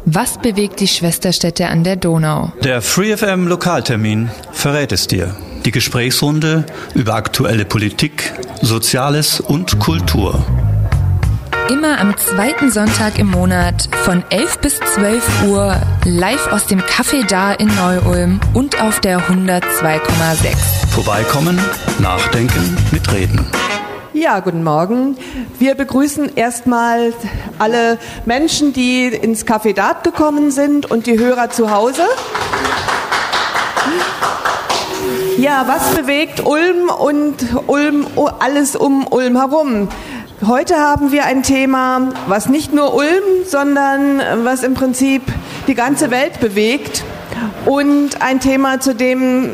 Was bewegt die Schwesterstädte an der Donau? Der FreeFM Lokaltermin verrät es dir. Die Gesprächsrunde über aktuelle Politik, Soziales und Kultur. Immer am zweiten Sonntag im Monat von 11 bis 12 Uhr live aus dem Café Da in Neu-Ulm und auf der 102,6. Vorbeikommen, nachdenken, mitreden. Ja, guten Morgen. Wir begrüßen erstmal alle Menschen, die ins Café Dat gekommen sind und die Hörer zu Hause. Ja, was bewegt Ulm und alles um Ulm herum? Heute haben wir ein Thema, was nicht nur Ulm, sondern was im Prinzip die ganze Welt bewegt. Und ein Thema, zu dem,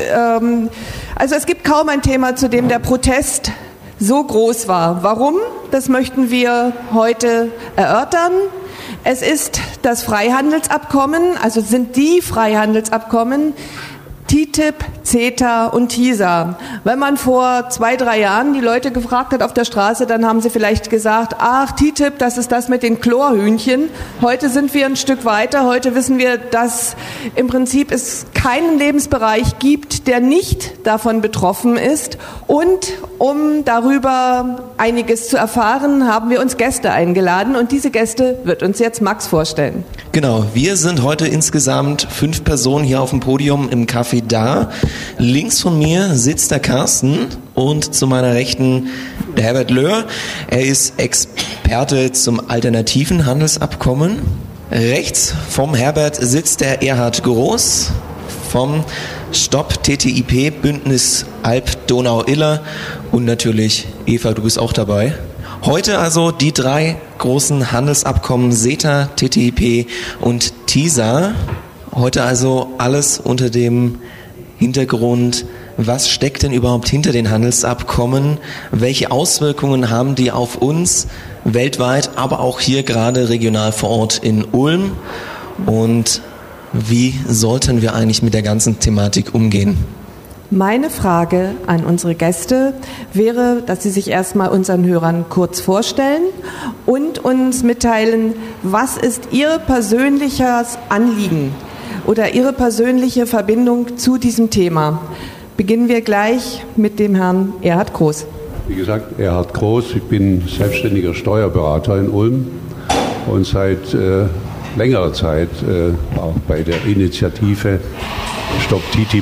es gibt kaum ein Thema, zu dem der Protest so groß war. Warum? Das möchten wir heute erörtern. Es ist das Freihandelsabkommen, also sind die Freihandelsabkommen TTIP, CETA und TISA. Wenn man vor 2-3 Jahren die Leute gefragt hat auf der Straße, dann haben sie vielleicht gesagt, ach, TTIP, das ist das mit den Chlorhühnchen. Heute sind wir ein Stück weiter. Heute wissen wir, dass im Prinzip es keinen Lebensbereich gibt, der nicht davon betroffen ist. Und um darüber einiges zu erfahren, haben wir uns Gäste eingeladen. Und diese Gäste wird uns jetzt Max vorstellen. Genau, wir sind heute insgesamt 5 Personen hier auf dem Podium im Café Da. Links von mir sitzt der Carsten und zu meiner Rechten der Herbert Löhr. Er ist Experte zum alternativen Handelsabkommen. Rechts vom Herbert sitzt der Erhard Groß vom Stopp TTIP Bündnis Alb-Donau-Iller und natürlich Eva, du bist auch dabei. Heute also die 3 großen Handelsabkommen CETA, TTIP und TISA. Heute also alles unter dem Hintergrund, was steckt denn überhaupt hinter den Handelsabkommen? Welche Auswirkungen haben die auf uns weltweit, aber auch hier gerade regional vor Ort in Ulm? Und wie sollten wir eigentlich mit der ganzen Thematik umgehen? Meine Frage an unsere Gäste wäre, dass sie sich erstmal unseren Hörern kurz vorstellen und uns mitteilen, was ist Ihr persönliches Anliegen oder Ihre persönliche Verbindung zu diesem Thema. Beginnen wir gleich mit dem Herrn Erhard Groß. Wie gesagt, Erhard Groß, ich bin selbstständiger Steuerberater in Ulm und seit längerer Zeit auch bei der Initiative Stopp TTIP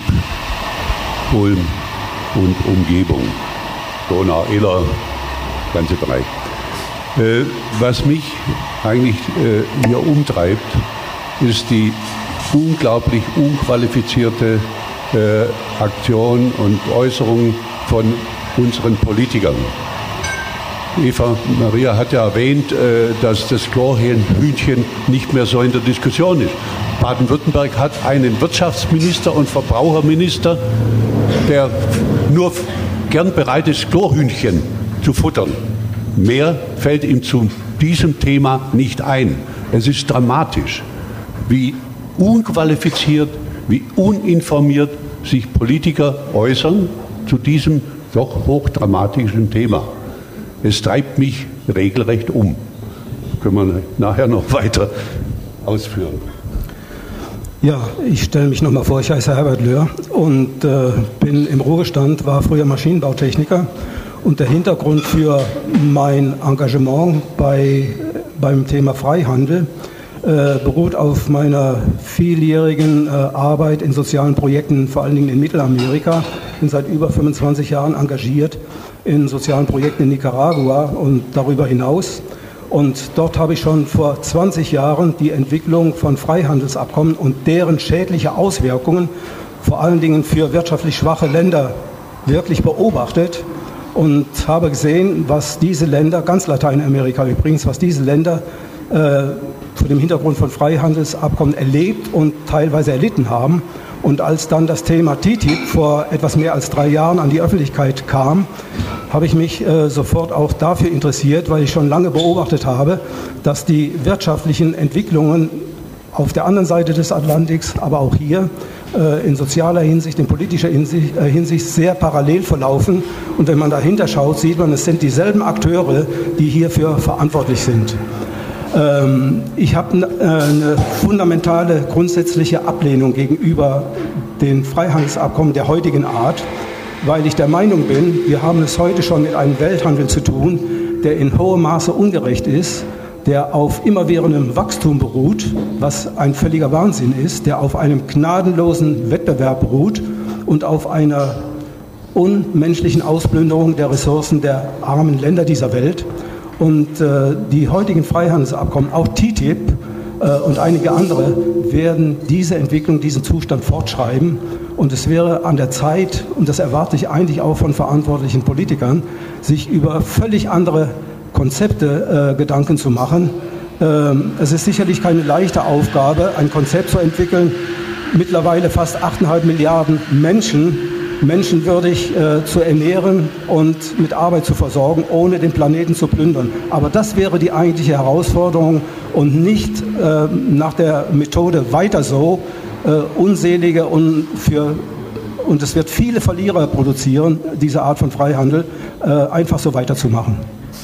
Ulm und Umgebung, Donau-Iller, ganze Bereich. Was mich eigentlich hier umtreibt, ist die unglaublich unqualifizierte Aktion und Äußerung von unseren Politikern. Eva Maria hat ja erwähnt, dass das Chlorhühnchen nicht mehr so in der Diskussion ist. Baden-Württemberg hat einen Wirtschaftsminister und Verbraucherminister, der nur gern bereit ist, Chlorhühnchen zu futtern. Mehr fällt ihm zu diesem Thema nicht ein. Es ist dramatisch, wie unqualifiziert, wie uninformiert sich Politiker äußern zu diesem doch hochdramatischen Thema. Es treibt mich regelrecht um. Können wir nachher noch weiter ausführen. Ja, ich stelle mich nochmal vor, ich heiße Herbert Löhr und bin im Ruhestand, war früher Maschinenbautechniker und der Hintergrund für mein Engagement beim Thema Freihandel beruht auf meiner vieljährigen Arbeit in sozialen Projekten, vor allen Dingen in Mittelamerika. Ich bin seit über 25 Jahren engagiert in sozialen Projekten in Nicaragua und darüber hinaus. Und dort habe ich schon vor 20 Jahren die Entwicklung von Freihandelsabkommen und deren schädliche Auswirkungen, vor allen Dingen für wirtschaftlich schwache Länder, wirklich beobachtet und habe gesehen, was diese Länder, ganz Lateinamerika übrigens, was diese Länder vor dem Hintergrund von Freihandelsabkommen erlebt und teilweise erlitten haben. Und als dann das Thema TTIP vor etwas mehr als 3 Jahren an die Öffentlichkeit kam, habe ich mich sofort auch dafür interessiert, weil ich schon lange beobachtet habe, dass die wirtschaftlichen Entwicklungen auf der anderen Seite des Atlantiks, aber auch hier in sozialer Hinsicht, in politischer Hinsicht sehr parallel verlaufen. Und wenn man dahinter schaut, sieht man, es sind dieselben Akteure, die hierfür verantwortlich sind. Ich habe eine fundamentale, grundsätzliche Ablehnung gegenüber den Freihandelsabkommen der heutigen Art, weil ich der Meinung bin, wir haben es heute schon mit einem Welthandel zu tun, der in hohem Maße ungerecht ist, der auf immerwährendem Wachstum beruht, was ein völliger Wahnsinn ist, der auf einem gnadenlosen Wettbewerb beruht und auf einer unmenschlichen Ausplünderung der Ressourcen der armen Länder dieser Welt. Und die heutigen Freihandelsabkommen, auch TTIP und einige andere, werden diese Entwicklung, diesen Zustand fortschreiben. Und es wäre an der Zeit, und das erwarte ich eigentlich auch von verantwortlichen Politikern, sich über völlig andere Konzepte Gedanken zu machen. Es ist sicherlich keine leichte Aufgabe, ein Konzept zu entwickeln, mittlerweile fast 8,5 Milliarden Menschen menschenwürdig zu ernähren und mit Arbeit zu versorgen, ohne den Planeten zu plündern. Aber das wäre die eigentliche Herausforderung und nicht nach der Methode weiter so, unselige und es wird viele Verlierer produzieren, diese Art von Freihandel, einfach so weiterzumachen.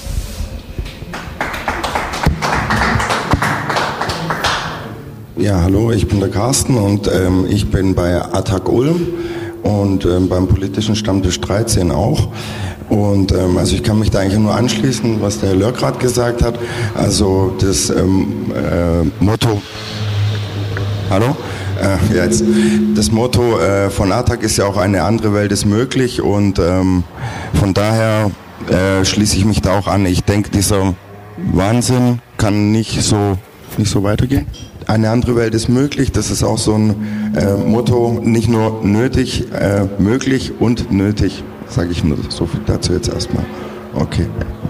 Ja, hallo, ich bin der Carsten und ich bin bei ATTAC Ulm und beim politischen Stammtisch 13 auch. Und also ich kann mich da eigentlich nur anschließen, was der Herr Löhr gerade gesagt hat. Also das Motto... Hallo? Ja, jetzt. Das Motto von ATTAC ist ja auch eine andere Welt ist möglich und von daher schließe ich mich da auch an. Ich denke, dieser Wahnsinn kann nicht so weitergehen. Eine andere Welt ist möglich, das ist auch so ein Motto, nicht nur nötig, möglich und nötig, sage ich nur so viel dazu jetzt erstmal. Okay.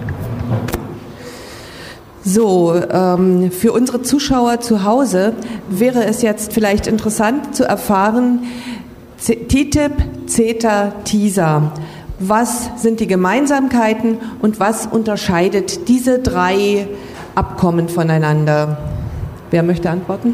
So, für unsere Zuschauer zu Hause wäre es jetzt vielleicht interessant zu erfahren, TTIP, CETA, TISA. Was sind die Gemeinsamkeiten und was unterscheidet diese drei Abkommen voneinander? Wer möchte antworten?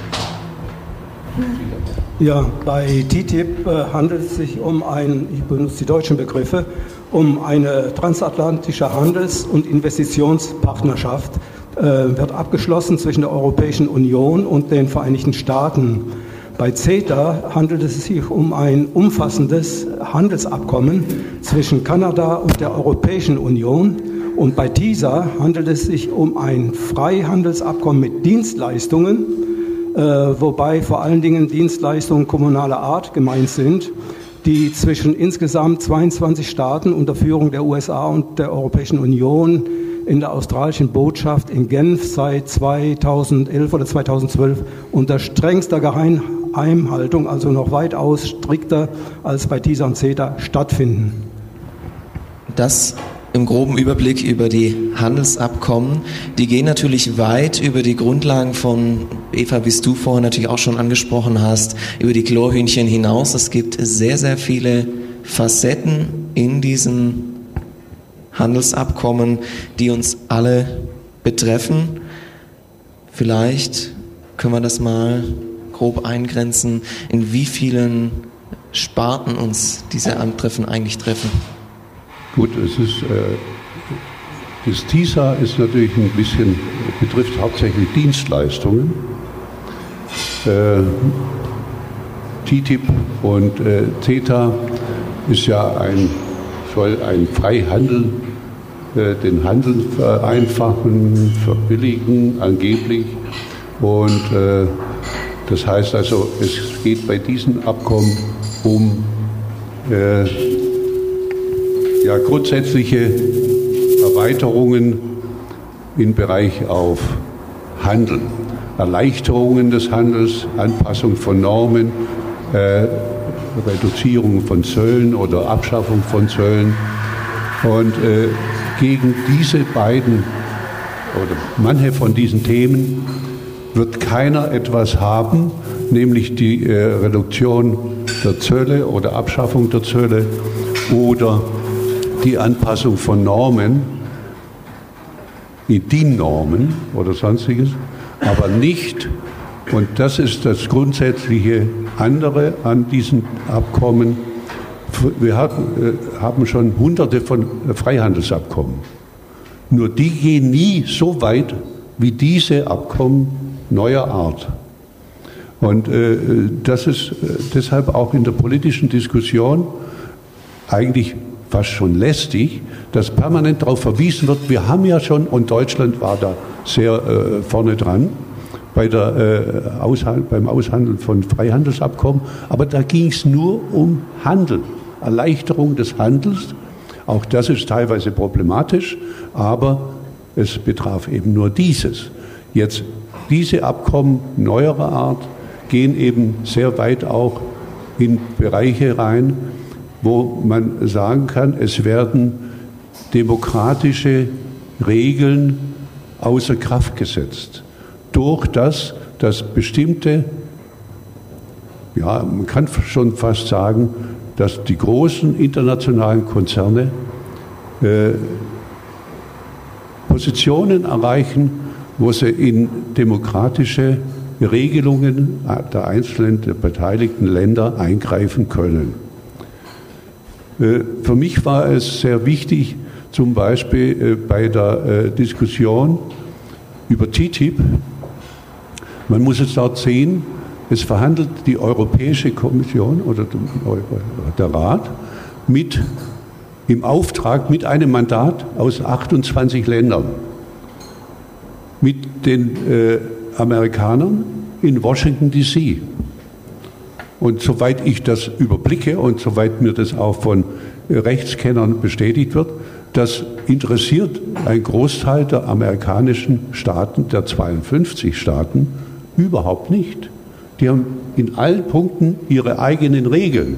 Ja, bei TTIP handelt es sich ich benutze die deutschen Begriffe, um eine transatlantische Handels- und Investitionspartnerschaft, wird abgeschlossen zwischen der Europäischen Union und den Vereinigten Staaten. Bei CETA handelt es sich um ein umfassendes Handelsabkommen zwischen Kanada und der Europäischen Union. Und bei TISA handelt es sich um ein Freihandelsabkommen mit Dienstleistungen, wobei vor allen Dingen Dienstleistungen kommunaler Art gemeint sind, die zwischen insgesamt 22 Staaten unter Führung der USA und der Europäischen Union in der australischen Botschaft in Genf seit 2011 oder 2012 unter strengster Geheimhaltung, also noch weitaus strikter als bei TISA und CETA, stattfinden. Das im groben Überblick über die Handelsabkommen. Die gehen natürlich weit über die Grundlagen von, Eva, wie du vorhin natürlich auch schon angesprochen hast, über die Chlorhühnchen hinaus. Es gibt sehr, sehr viele Facetten in diesen Handelsabkommen, die uns alle betreffen. Vielleicht können wir das mal grob eingrenzen, in wie vielen Sparten uns diese Antreffen eigentlich treffen. Gut, das TISA ist natürlich betrifft hauptsächlich Dienstleistungen. TTIP und CETA ist ja soll ein Freihandel, den Handel vereinfachen, verbilligen, angeblich. Und das heißt also, es geht bei diesen Abkommen um grundsätzliche Erweiterungen im Bereich auf Handel, Erleichterungen des Handels, Anpassung von Normen, Reduzierung von Zöllen oder Abschaffung von Zöllen. Und gegen diese beiden oder manche von diesen Themen wird keiner etwas haben, nämlich die Reduktion der Zölle oder Abschaffung der Zölle oder die Anpassung von Normen, die DIN-Normen oder sonstiges, aber nicht, und das ist das grundsätzliche andere an diesen Abkommen, wir haben schon hunderte von Freihandelsabkommen. Nur die gehen nie so weit wie diese Abkommen neuer Art. Und das ist deshalb auch in der politischen Diskussion eigentlich fast schon lästig, dass permanent darauf verwiesen wird, wir haben ja schon, und Deutschland war da sehr vorne dran, beim Aushandeln von Freihandelsabkommen, aber da ging es nur um Handel, Erleichterung des Handels. Auch das ist teilweise problematisch, aber es betraf eben nur dieses. Jetzt diese Abkommen neuerer Art gehen eben sehr weit auch in Bereiche rein, wo man sagen kann, es werden demokratische Regeln außer Kraft gesetzt. Durch das, dass bestimmte, ja, man kann schon fast sagen, dass die großen internationalen Konzerne Positionen erreichen, wo sie in demokratische Regelungen der einzelnen der beteiligten Länder eingreifen können. Für mich war es sehr wichtig, zum Beispiel bei der Diskussion über TTIP, man muss es dort sehen, es verhandelt die Europäische Kommission oder der Rat im Auftrag mit einem Mandat aus 28 Ländern, mit den Amerikanern in Washington D.C. Und soweit ich das überblicke und soweit mir das auch von Rechtskennern bestätigt wird, das interessiert einen Großteil der amerikanischen Staaten, der 52 Staaten, überhaupt nicht. Die haben in allen Punkten ihre eigenen Regeln.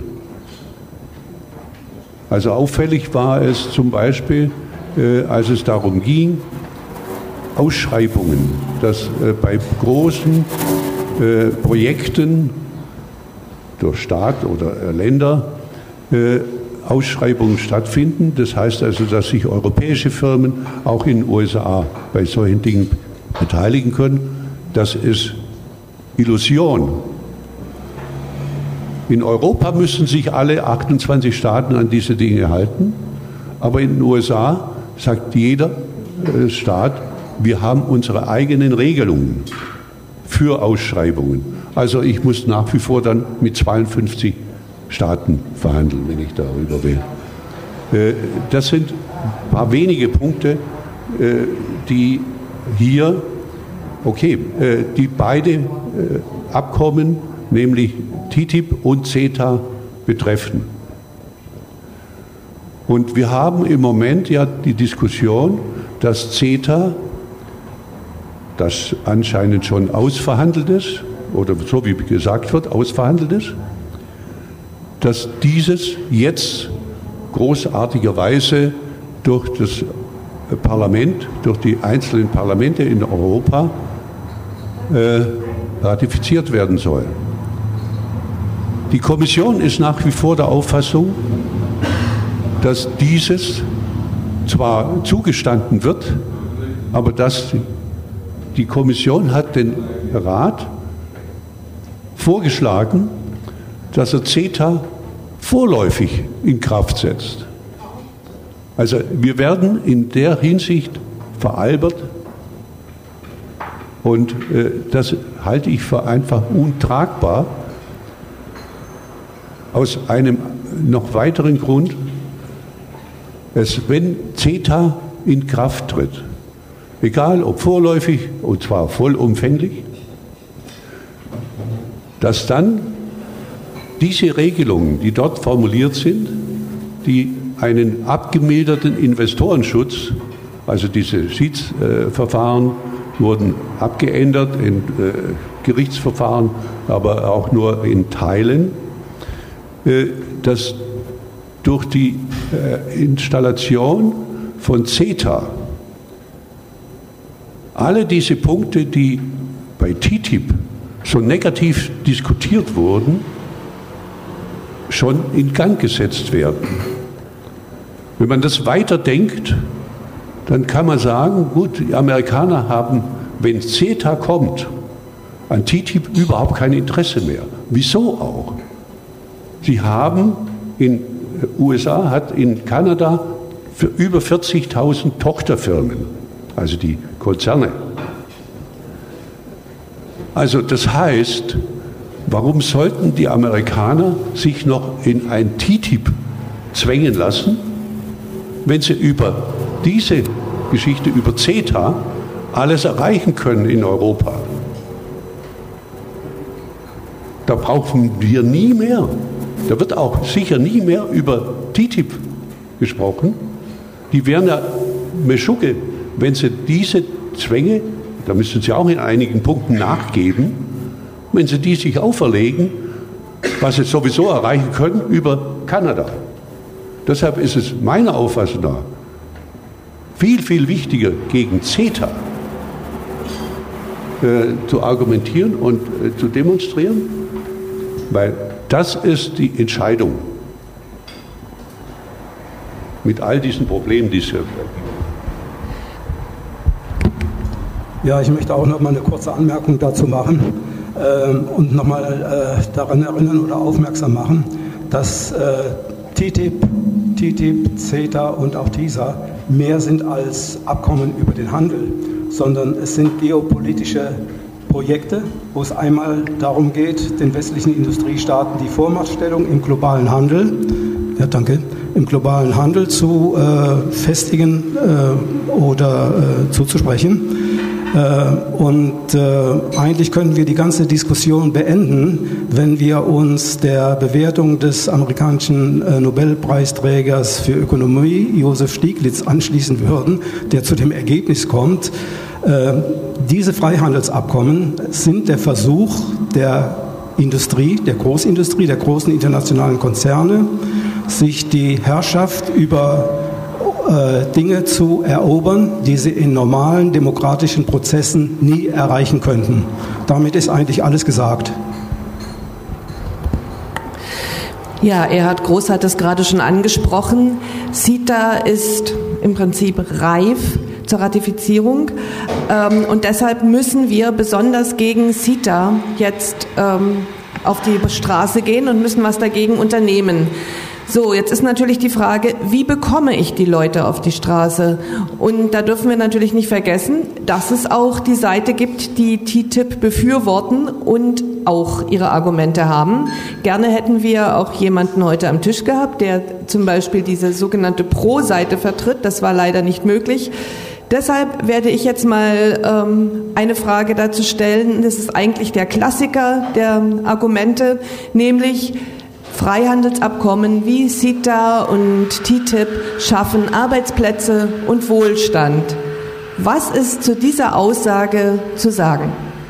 Also auffällig war es zum Beispiel, als es darum ging, Ausschreibungen, dass bei großen Projekten durch Staat oder Länder Ausschreibungen stattfinden. Das heißt also, dass sich europäische Firmen auch in den USA bei solchen Dingen beteiligen können. Das ist Illusion. In Europa müssen sich alle 28 Staaten an diese Dinge halten, aber in den USA sagt jeder Staat, wir haben unsere eigenen Regelungen für Ausschreibungen. Also ich muss nach wie vor dann mit 52 Staaten verhandeln, wenn ich darüber will. Das sind ein paar wenige Punkte, die hier, die beide Abkommen, nämlich TTIP und CETA, betreffen. Und wir haben im Moment ja die Diskussion, dass CETA, das anscheinend schon ausverhandelt ist, oder so wie gesagt wird, ausverhandelt ist, dass dieses jetzt großartigerweise durch das Parlament, durch die einzelnen Parlamente in Europa ratifiziert werden soll. Die Kommission ist nach wie vor der Auffassung, dass dieses zwar zugestanden wird, aber dass die Kommission hat den Rat vorgeschlagen, dass er CETA vorläufig in Kraft setzt. Also wir werden in der Hinsicht veralbert und das halte ich für einfach untragbar. Aus einem noch weiteren Grund, wenn CETA in Kraft tritt, egal ob vorläufig und zwar vollumfänglich, dass dann diese Regelungen, die dort formuliert sind, die einen abgemilderten Investorenschutz, also diese Schiedsverfahren wurden abgeändert in Gerichtsverfahren, aber auch nur in Teilen, dass durch die Installation von CETA alle diese Punkte, die bei TTIP so negativ diskutiert wurden, schon in Gang gesetzt werden. Wenn man das weiterdenkt, dann kann man sagen, gut, die Amerikaner haben, wenn CETA kommt, an TTIP überhaupt kein Interesse mehr. Wieso auch? Sie haben in USA, hat in Kanada für über 40.000 Tochterfirmen, also die Konzerne. Also das heißt, warum sollten die Amerikaner sich noch in ein TTIP zwängen lassen, wenn sie über diese Geschichte, über CETA, alles erreichen können in Europa? Da brauchen wir nie mehr. Da wird auch sicher nie mehr über TTIP gesprochen. Die wären ja Meschucke, wenn sie diese Zwänge, da müssen sie auch in einigen Punkten nachgeben, wenn sie die sich auferlegen, was sie sowieso erreichen können über Kanada. Deshalb ist es meiner Auffassung nach viel, viel wichtiger, gegen CETA zu argumentieren und zu demonstrieren, weil das ist die Entscheidung mit all diesen Problemen, die es gibt. Ja, ich möchte auch noch mal eine kurze Anmerkung dazu machen und noch mal daran erinnern oder aufmerksam machen, dass TTIP, CETA und auch TISA mehr sind als Abkommen über den Handel, sondern es sind geopolitische Projekte, wo es einmal darum geht, den westlichen Industriestaaten die Vormachtstellung im globalen Handel, im globalen Handel zu festigen oder zuzusprechen. Eigentlich können wir die ganze Diskussion beenden, wenn wir uns der Bewertung des amerikanischen Nobelpreisträgers für Ökonomie, Joseph Stiglitz, anschließen würden, der zu dem Ergebnis kommt, diese Freihandelsabkommen sind der Versuch der Industrie, der Großindustrie, der großen internationalen Konzerne, sich die Herrschaft über Dinge zu erobern, die sie in normalen demokratischen Prozessen nie erreichen könnten. Damit ist eigentlich alles gesagt. Ja, Erhard Groß hat es gerade schon angesprochen. CETA ist im Prinzip reif zur Ratifizierung und deshalb müssen wir besonders gegen CETA jetzt auf die Straße gehen und müssen was dagegen unternehmen. So, jetzt ist natürlich die Frage, wie bekomme ich die Leute auf die Straße? Und da dürfen wir natürlich nicht vergessen, dass es auch die Seite gibt, die TTIP befürworten und auch ihre Argumente haben. Gerne hätten wir auch jemanden heute am Tisch gehabt, der zum Beispiel diese sogenannte Pro-Seite vertritt. Das war leider nicht möglich. Deshalb werde ich jetzt mal eine Frage dazu stellen. Das ist eigentlich der Klassiker der Argumente, nämlich Freihandelsabkommen wie CETA und TTIP schaffen Arbeitsplätze und Wohlstand. Was ist zu dieser Aussage zu sagen?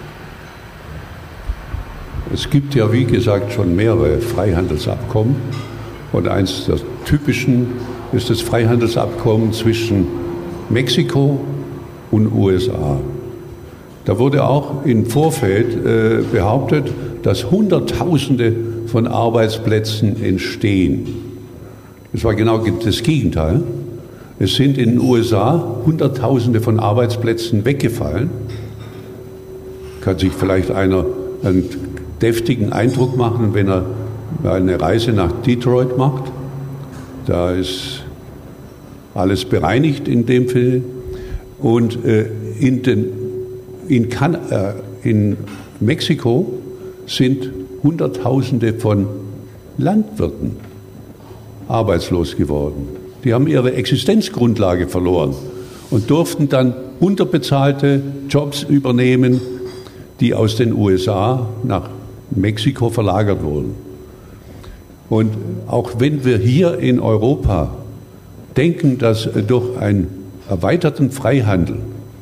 Es gibt ja, wie gesagt, schon mehrere Freihandelsabkommen. Und eins der typischen ist das Freihandelsabkommen zwischen Mexiko und USA. Da wurde auch im Vorfeld behauptet, dass Hunderttausende von Arbeitsplätzen entstehen. Das war genau das Gegenteil. Es sind in den USA Hunderttausende von Arbeitsplätzen weggefallen. Kann sich vielleicht einer einen deftigen Eindruck machen, wenn er eine Reise nach Detroit macht. Da ist alles bereinigt in dem Fall. Und in Mexiko sind Hunderttausende von Landwirten arbeitslos geworden. Die haben ihre Existenzgrundlage verloren und durften dann unterbezahlte Jobs übernehmen, die aus den USA nach Mexiko verlagert wurden. Und auch wenn wir hier in Europa denken, dass durch einen erweiterten Freihandel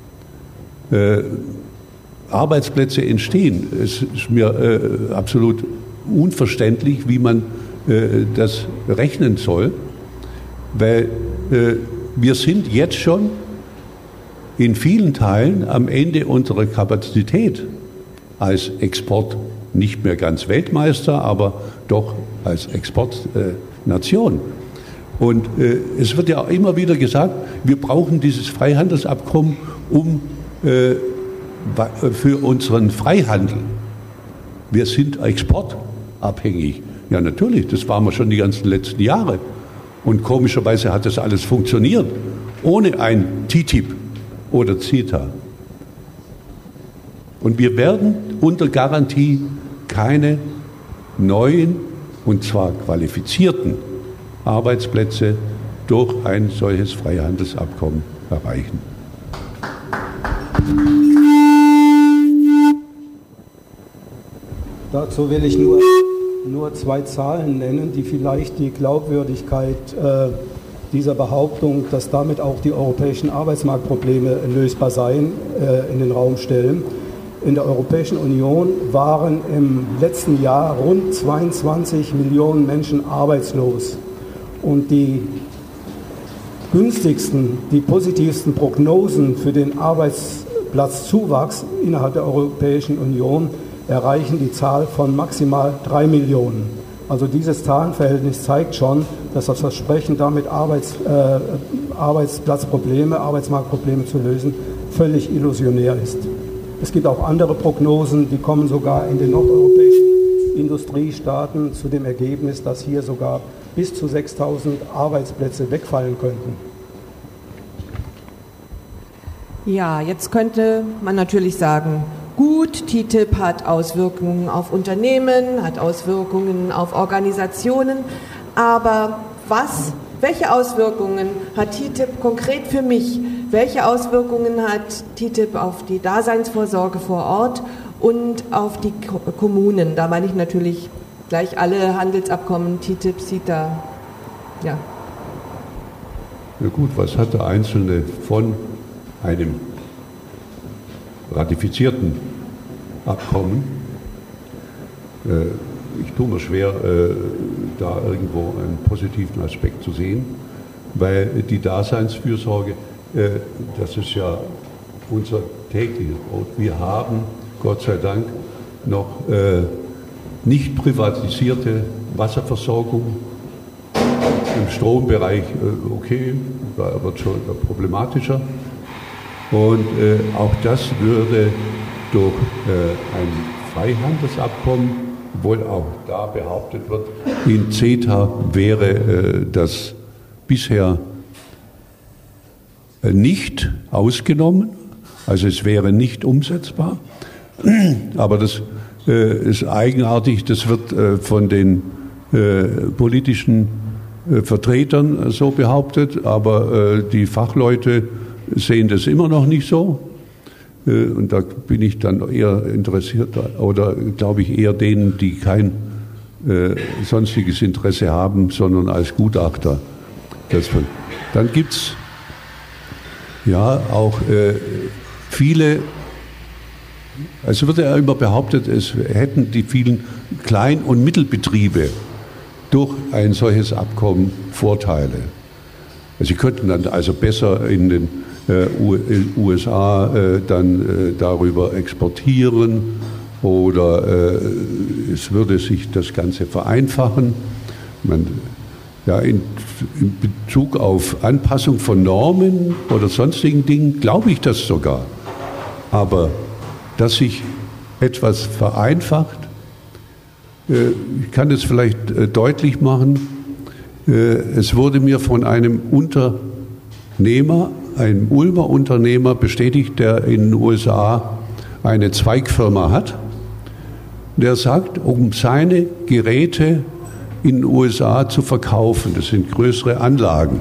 Arbeitsplätze entstehen. Es ist mir absolut unverständlich, wie man das rechnen soll, weil wir sind jetzt schon in vielen Teilen am Ende unserer Kapazität als Export, nicht mehr ganz Weltmeister, aber doch als Exportnation. Und es wird ja auch immer wieder gesagt, wir brauchen dieses Freihandelsabkommen, um für unseren Freihandel. Wir sind exportabhängig. Ja, natürlich, das waren wir schon die ganzen letzten Jahre. Und komischerweise hat das alles funktioniert, ohne ein TTIP oder CETA. Und wir werden unter Garantie keine neuen, und zwar qualifizierten Arbeitsplätze durch ein solches Freihandelsabkommen erreichen. Dazu will ich nur 2 Zahlen nennen, die vielleicht die Glaubwürdigkeit dieser Behauptung, dass damit auch die europäischen Arbeitsmarktprobleme lösbar seien, in den Raum stellen. In der Europäischen Union waren im letzten Jahr rund 22 Millionen Menschen arbeitslos. Und die günstigsten, die positivsten Prognosen für den Arbeitsplatzzuwachs innerhalb der Europäischen Union erreichen die Zahl von maximal 3 Millionen. Also dieses Zahlenverhältnis zeigt schon, dass das Versprechen, damit Arbeitsplatzprobleme, Arbeitsmarktprobleme zu lösen, völlig illusionär ist. Es gibt auch andere Prognosen, die kommen sogar in den nordeuropäischen Industriestaaten zu dem Ergebnis, dass hier sogar bis zu 6.000 Arbeitsplätze wegfallen könnten. Ja, jetzt könnte man natürlich sagen, gut, TTIP hat Auswirkungen auf Unternehmen, hat Auswirkungen auf Organisationen, aber welche Auswirkungen hat TTIP konkret für mich? Welche Auswirkungen hat TTIP auf die Daseinsvorsorge vor Ort und auf die Kommunen? Da meine ich natürlich gleich alle Handelsabkommen, TTIP, CETA, ja. Ja gut, was hat der Einzelne von einem ratifizierten Abkommen? Ich tue mir schwer, da irgendwo einen positiven Aspekt zu sehen, weil die Daseinsfürsorge, das ist ja unser tägliches Brot. Wir haben, Gott sei Dank, noch nicht privatisierte Wasserversorgung. Im Strombereich, okay, da wird schon problematischer. Und auch das würde durch ein Freihandelsabkommen, obwohl auch da behauptet wird, in CETA wäre das bisher nicht ausgenommen, also es wäre nicht umsetzbar. Aber das ist eigenartig, das wird von den politischen Vertretern so behauptet, aber die Fachleute sehen das immer noch nicht so. Und da bin ich dann eher interessiert, oder glaube ich eher denen, die kein sonstiges Interesse haben, sondern als Gutachter. Dann gibt es ja auch viele, also wird ja immer behauptet, es hätten die vielen Klein- und Mittelbetriebe durch ein solches Abkommen Vorteile. Sie könnten dann also besser in den USA dann darüber exportieren oder es würde sich das Ganze vereinfachen. In Bezug auf Anpassung von Normen oder sonstigen Dingen glaube ich das sogar. Aber dass sich etwas vereinfacht, ich kann es vielleicht deutlich machen, es wurde mir von einem Unternehmer, einem Ulmer Unternehmer bestätigt, der in den USA eine Zweigfirma hat. Der sagt, um seine Geräte in den USA zu verkaufen, das sind größere Anlagen,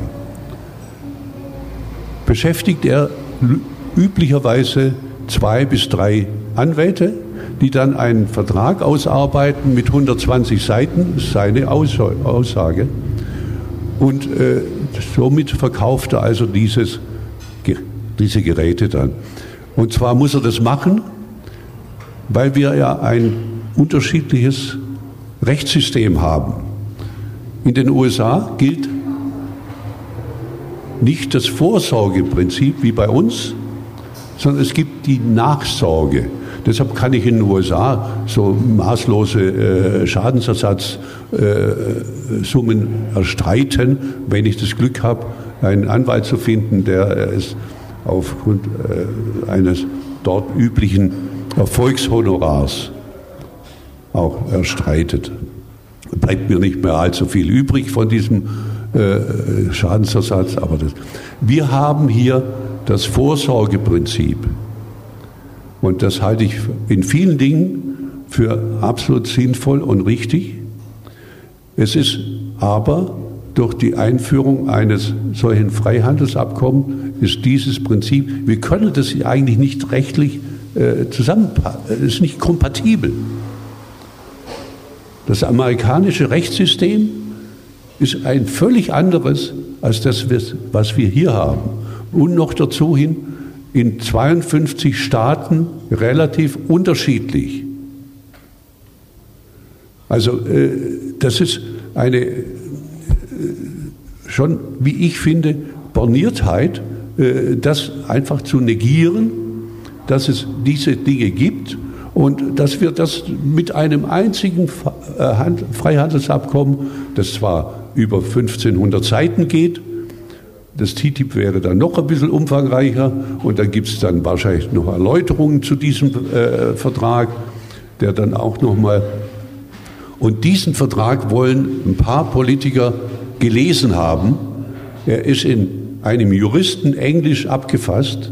beschäftigt er üblicherweise 2 bis 3 Anwälte, die dann einen Vertrag ausarbeiten mit 120 Seiten, das ist seine Aussage. Und somit verkauft er also diese Geräte dann. Und zwar muss er das machen, weil wir ja ein unterschiedliches Rechtssystem haben. In den USA gilt nicht das Vorsorgeprinzip wie bei uns, sondern es gibt die Nachsorge. Deshalb kann ich in den USA so maßlose Schadensersatzsummen erstreiten, wenn ich das Glück habe, einen Anwalt zu finden, der es aufgrund eines dort üblichen Erfolgshonorars auch erstreitet. Bleibt mir nicht mehr allzu viel übrig von diesem Schadensersatz. Aber wir haben hier das Vorsorgeprinzip. Und das halte ich in vielen Dingen für absolut sinnvoll und richtig. Es ist aber durch die Einführung eines solchen Freihandelsabkommens ist dieses Prinzip, wir können das eigentlich nicht rechtlich zusammenpassen, es ist nicht kompatibel. Das amerikanische Rechtssystem ist ein völlig anderes als das, was wir hier haben. Und noch dazu hin in 52 Staaten relativ unterschiedlich. Also das ist eine schon, wie ich finde, Borniertheit, das einfach zu negieren, dass es diese Dinge gibt und dass wir das mit einem einzigen Freihandelsabkommen, das zwar über 1500 Seiten geht, das TTIP wäre dann noch ein bisschen umfangreicher und dann gibt es dann wahrscheinlich noch Erläuterungen zu diesem Vertrag, der dann auch nochmal... Und diesen Vertrag wollen ein paar Politiker gelesen haben. Er ist in einem Juristen Englisch abgefasst,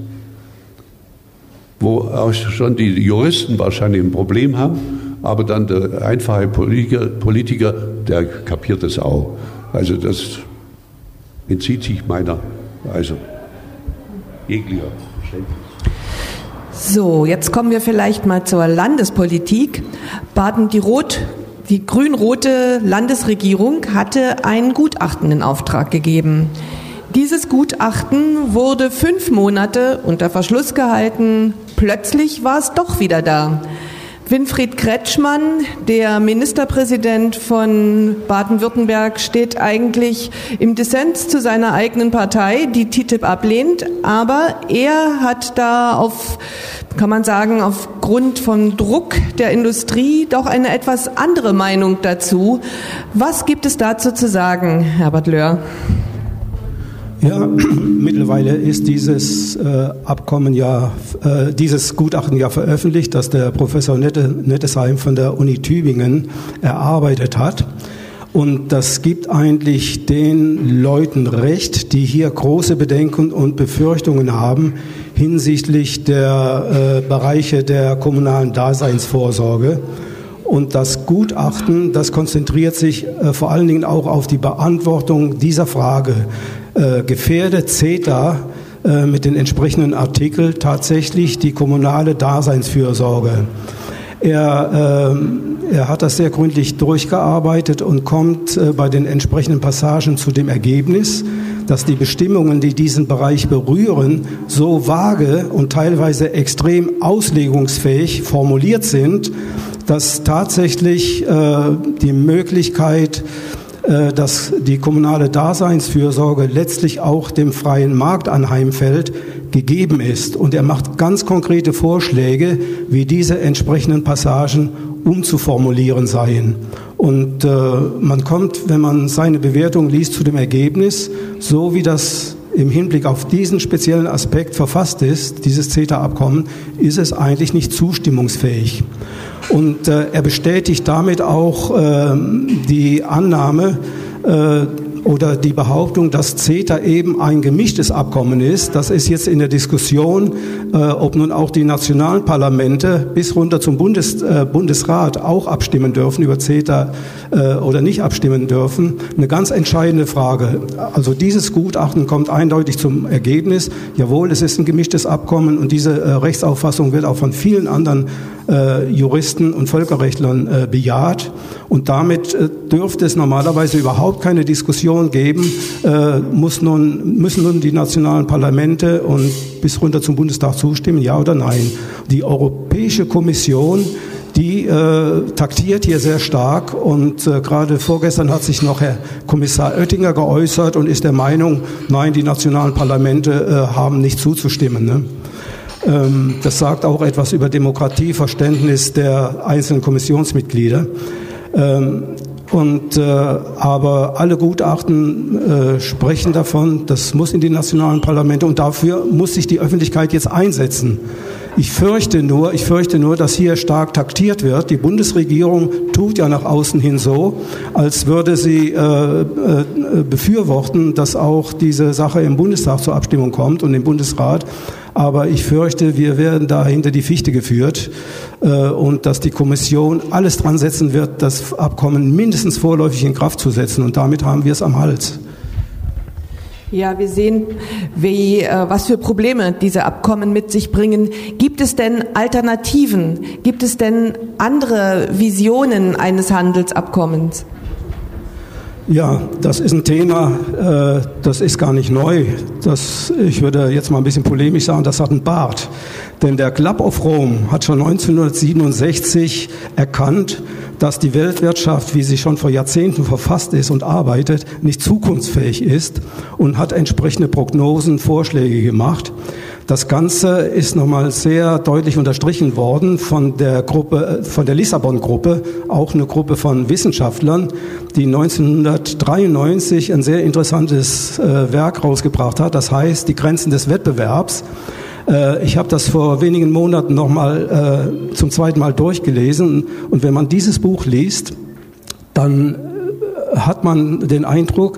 wo auch schon die Juristen wahrscheinlich ein Problem haben, aber dann der einfache Politiker, der kapiert das auch. Also das entzieht sich meiner, jeglicher Verständnis. So, jetzt kommen wir vielleicht mal zur Landespolitik. Die grün-rote Landesregierung hatte ein Gutachten in Auftrag gegeben. Dieses Gutachten wurde 5 Monate unter Verschluss gehalten. Plötzlich war es doch wieder da. Winfried Kretschmann, der Ministerpräsident von Baden-Württemberg, steht eigentlich im Dissens zu seiner eigenen Partei, die TTIP ablehnt. Aber er hat da aufgrund von Druck der Industrie doch eine etwas andere Meinung dazu. Was gibt es dazu zu sagen, Herbert Löhr? Ja, mittlerweile ist dieses dieses Gutachten ja veröffentlicht, das der Professor Nettesheim von der Uni Tübingen erarbeitet hat. Und das gibt eigentlich den Leuten recht, die hier große Bedenken und Befürchtungen haben hinsichtlich der Bereiche der kommunalen Daseinsvorsorge. Und das Gutachten, das konzentriert sich vor allen Dingen auch auf die Beantwortung dieser Frage. Gefährdet CETA mit den entsprechenden Artikeln tatsächlich die kommunale Daseinsfürsorge? Er hat das sehr gründlich durchgearbeitet und kommt bei den entsprechenden Passagen zu dem Ergebnis, dass die Bestimmungen, die diesen Bereich berühren, so vage und teilweise extrem auslegungsfähig formuliert sind, dass tatsächlich die Möglichkeit, dass die kommunale Daseinsfürsorge letztlich auch dem freien Markt anheimfällt, gegeben ist. Und er macht ganz konkrete Vorschläge, wie diese entsprechenden Passagen umzuformulieren seien. Und man kommt, wenn man seine Bewertung liest, zu dem Ergebnis, so wie das im Hinblick auf diesen speziellen Aspekt verfasst ist, dieses CETA-Abkommen, ist es eigentlich nicht zustimmungsfähig. Und er bestätigt damit auch die Annahme oder die Behauptung, dass CETA eben ein gemischtes Abkommen ist. Das ist jetzt in der Diskussion, ob nun auch die nationalen Parlamente bis runter zum Bundesrat auch abstimmen dürfen über CETA oder nicht abstimmen dürfen. Eine ganz entscheidende Frage. Also dieses Gutachten kommt eindeutig zum Ergebnis, jawohl, es ist ein gemischtes Abkommen und diese Rechtsauffassung wird auch von vielen anderen Juristen und Völkerrechtlern bejaht. Und damit dürfte es normalerweise überhaupt keine Diskussion geben, müssen nun die nationalen Parlamente und bis runter zum Bundestag zustimmen, ja oder nein. Die Europäische Kommission, die taktiert hier sehr stark und gerade vorgestern hat sich noch Herr Kommissar Oettinger geäußert und ist der Meinung, nein, die nationalen Parlamente haben nicht zuzustimmen. Ne? Das sagt auch etwas über Demokratieverständnis der einzelnen Kommissionsmitglieder. Aber alle Gutachten sprechen davon, das muss in die nationalen Parlamente und dafür muss sich die Öffentlichkeit jetzt einsetzen. Ich fürchte nur, dass hier stark taktiert wird. Die Bundesregierung tut ja nach außen hin so, als würde sie befürworten, dass auch diese Sache im Bundestag zur Abstimmung kommt und im Bundesrat. Aber ich fürchte, wir werden da hinter die Fichte geführt und dass die Kommission alles dran setzen wird, das Abkommen mindestens vorläufig in Kraft zu setzen. Und damit haben wir es am Hals. Ja, wir sehen, was für Probleme diese Abkommen mit sich bringen. Gibt es denn Alternativen? Gibt es denn andere Visionen eines Handelsabkommens? Ja, das ist ein Thema, das ist gar nicht neu. Ich würde jetzt mal ein bisschen polemisch sagen, das hat einen Bart. Denn der Club of Rome hat schon 1967 erkannt, dass die Weltwirtschaft, wie sie schon vor Jahrzehnten verfasst ist und arbeitet, nicht zukunftsfähig ist und hat entsprechende Prognosen, Vorschläge gemacht. Das Ganze ist nochmal sehr deutlich unterstrichen worden von der Lissabon-Gruppe, auch eine Gruppe von Wissenschaftlern, die 1993 ein sehr interessantes Werk rausgebracht hat, das heißt Die Grenzen des Wettbewerbs. Ich habe das vor wenigen Monaten nochmal zum zweiten Mal durchgelesen und wenn man dieses Buch liest, dann hat man den Eindruck,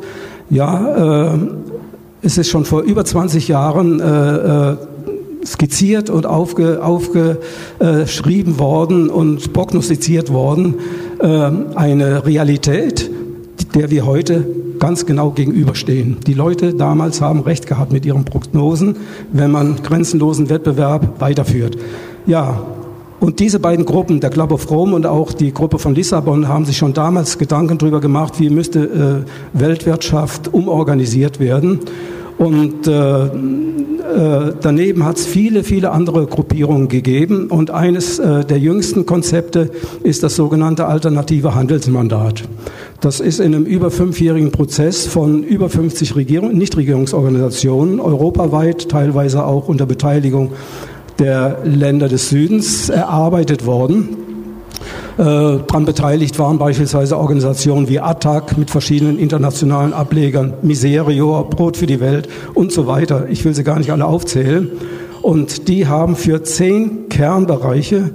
es ist schon vor über 20 Jahren skizziert und aufgeschrieben worden und prognostiziert worden, eine Realität, der wir heute ganz genau gegenüberstehen. Die Leute damals haben recht gehabt mit ihren Prognosen, wenn man grenzenlosen Wettbewerb weiterführt. Ja, und diese beiden Gruppen, der Club of Rome und auch die Gruppe von Lissabon, haben sich schon damals Gedanken darüber gemacht, wie müsste Weltwirtschaft umorganisiert werden. Und daneben hat es viele, viele andere Gruppierungen gegeben. Und eines der jüngsten Konzepte ist das sogenannte alternative Handelsmandat. Das ist in einem über 5-jährigen Prozess von über 50 Nichtregierungsorganisationen, europaweit, teilweise auch unter Beteiligung der Länder des Südens, erarbeitet worden. Daran beteiligt waren beispielsweise Organisationen wie ATTAC mit verschiedenen internationalen Ablegern, Miserio, Brot für die Welt und so weiter. Ich will sie gar nicht alle aufzählen. Und die haben für 10 Kernbereiche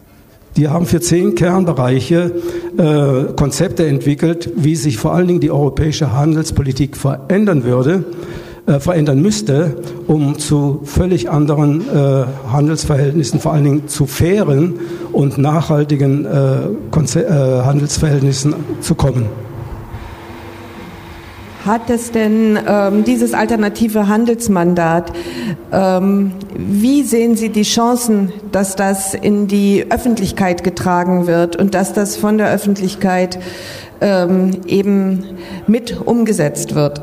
Konzepte entwickelt, wie sich vor allen Dingen die europäische Handelspolitik verändern müsste, um zu völlig anderen Handelsverhältnissen, vor allen Dingen zu fairen und nachhaltigen Handelsverhältnissen zu kommen. Hat es denn dieses alternative Handelsmandat, wie sehen Sie die Chancen, dass das in die Öffentlichkeit getragen wird und dass das von der Öffentlichkeit eben mit umgesetzt wird?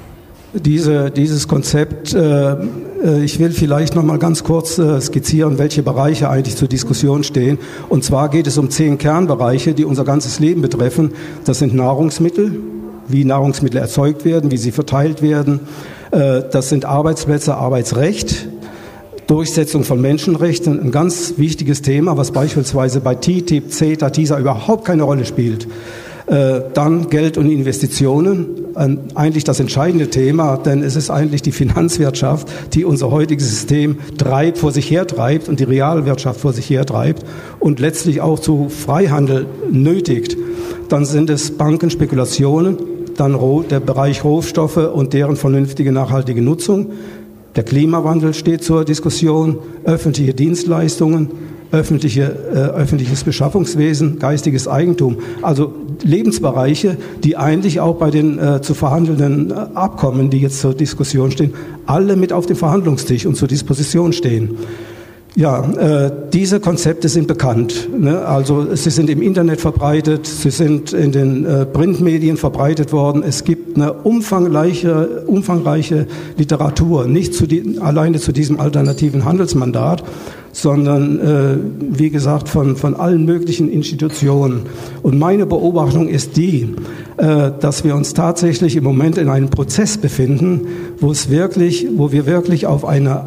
Dieses Konzept, ich will vielleicht noch mal ganz kurz skizzieren, welche Bereiche eigentlich zur Diskussion stehen. Und zwar geht es um 10 Kernbereiche, die unser ganzes Leben betreffen. Das sind Nahrungsmittel, wie Nahrungsmittel erzeugt werden, wie sie verteilt werden. Das sind Arbeitsplätze, Arbeitsrecht, Durchsetzung von Menschenrechten, ein ganz wichtiges Thema, was beispielsweise bei TTIP, CETA, TISA überhaupt keine Rolle spielt. Dann Geld und Investitionen, eigentlich das entscheidende Thema, denn es ist eigentlich die Finanzwirtschaft, die unser heutiges System vor sich hertreibt und die Realwirtschaft vor sich hertreibt und letztlich auch zu Freihandel nötigt. Dann sind es Bankenspekulationen, dann der Bereich Rohstoffe und deren vernünftige nachhaltige Nutzung. Der Klimawandel steht zur Diskussion, öffentliche Dienstleistungen, öffentliches Beschaffungswesen, geistiges Eigentum, also Lebensbereiche, die eigentlich auch bei den zu verhandelnden Abkommen, die jetzt zur Diskussion stehen, alle mit auf dem Verhandlungstisch und zur Disposition stehen. Ja, diese Konzepte sind bekannt. Ne? Also sie sind im Internet verbreitet, sie sind in den Printmedien verbreitet worden. Es gibt eine umfangreiche Literatur, nicht alleine zu diesem alternativen Handelsmandat, sondern wie gesagt von allen möglichen Institutionen. Und meine Beobachtung ist die, dass wir uns tatsächlich im Moment in einem Prozess befinden, wo wir wirklich auf eine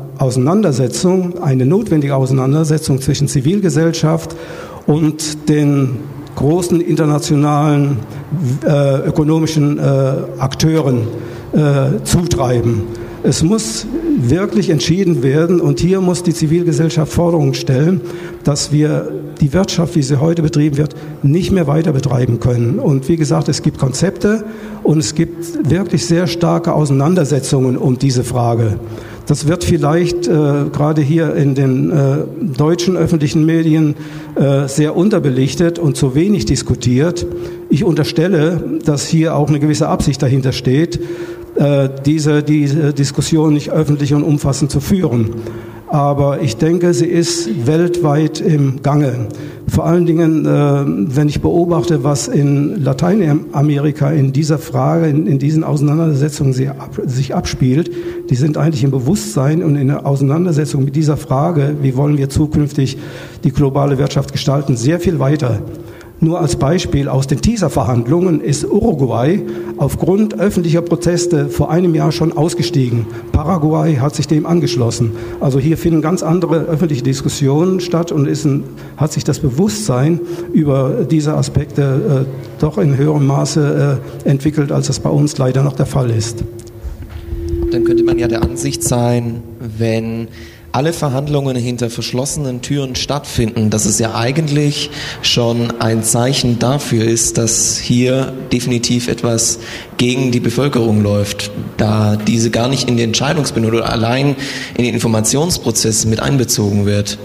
notwendige Auseinandersetzung zwischen Zivilgesellschaft und den großen internationalen ökonomischen Akteuren zutreiben. Es muss wirklich entschieden werden und hier muss die Zivilgesellschaft Forderungen stellen, dass wir die Wirtschaft, wie sie heute betrieben wird, nicht mehr weiter betreiben können. Und wie gesagt, es gibt Konzepte und es gibt wirklich sehr starke Auseinandersetzungen um diese Frage. Das wird vielleicht gerade hier in den deutschen öffentlichen Medien sehr unterbelichtet und zu wenig diskutiert. Ich unterstelle, dass hier auch eine gewisse Absicht dahinter steht, diese Diskussion nicht öffentlich und umfassend zu führen. Aber ich denke, sie ist weltweit im Gange. Vor allen Dingen, wenn ich beobachte, was in Lateinamerika in dieser Frage, in diesen Auseinandersetzungen sich abspielt, die sind eigentlich im Bewusstsein und in der Auseinandersetzung mit dieser Frage, wie wollen wir zukünftig die globale Wirtschaft gestalten, sehr viel weiter. Nur als Beispiel aus den TISA-Verhandlungen ist Uruguay aufgrund öffentlicher Proteste vor einem Jahr schon ausgestiegen. Paraguay hat sich dem angeschlossen. Also hier finden ganz andere öffentliche Diskussionen statt und hat sich das Bewusstsein über diese Aspekte doch in höherem Maße entwickelt, als das bei uns leider noch der Fall ist. Dann könnte man ja der Ansicht sein, wenn alle Verhandlungen hinter verschlossenen Türen stattfinden, dass es ja eigentlich schon ein Zeichen dafür ist, dass hier definitiv etwas gegen die Bevölkerung läuft, da diese gar nicht in die Entscheidungsbindung oder allein in den Informationsprozess mit einbezogen wird.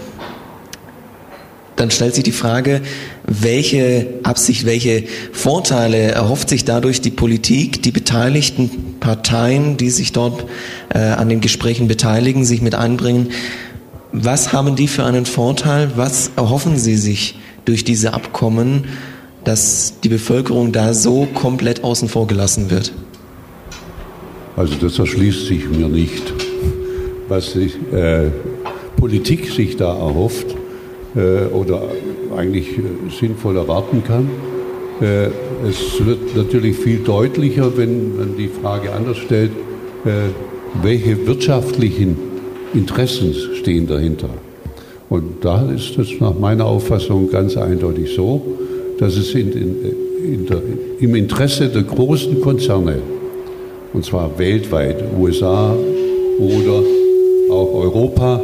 Dann stellt sich die Frage, welche Absicht, welche Vorteile erhofft sich dadurch die Politik, die beteiligten Parteien, die sich dort an den Gesprächen beteiligen, sich mit einbringen. Was haben die für einen Vorteil? Was erhoffen sie sich durch diese Abkommen, dass die Bevölkerung da so komplett außen vor gelassen wird? Also das erschließt sich mir nicht. Was die Politik sich da erhofft, oder eigentlich sinnvoll erwarten kann. Es wird natürlich viel deutlicher, wenn man die Frage anders stellt, welche wirtschaftlichen Interessen stehen dahinter. Und da ist es nach meiner Auffassung ganz eindeutig so, dass es im Interesse der großen Konzerne, und zwar weltweit, USA oder auch Europa,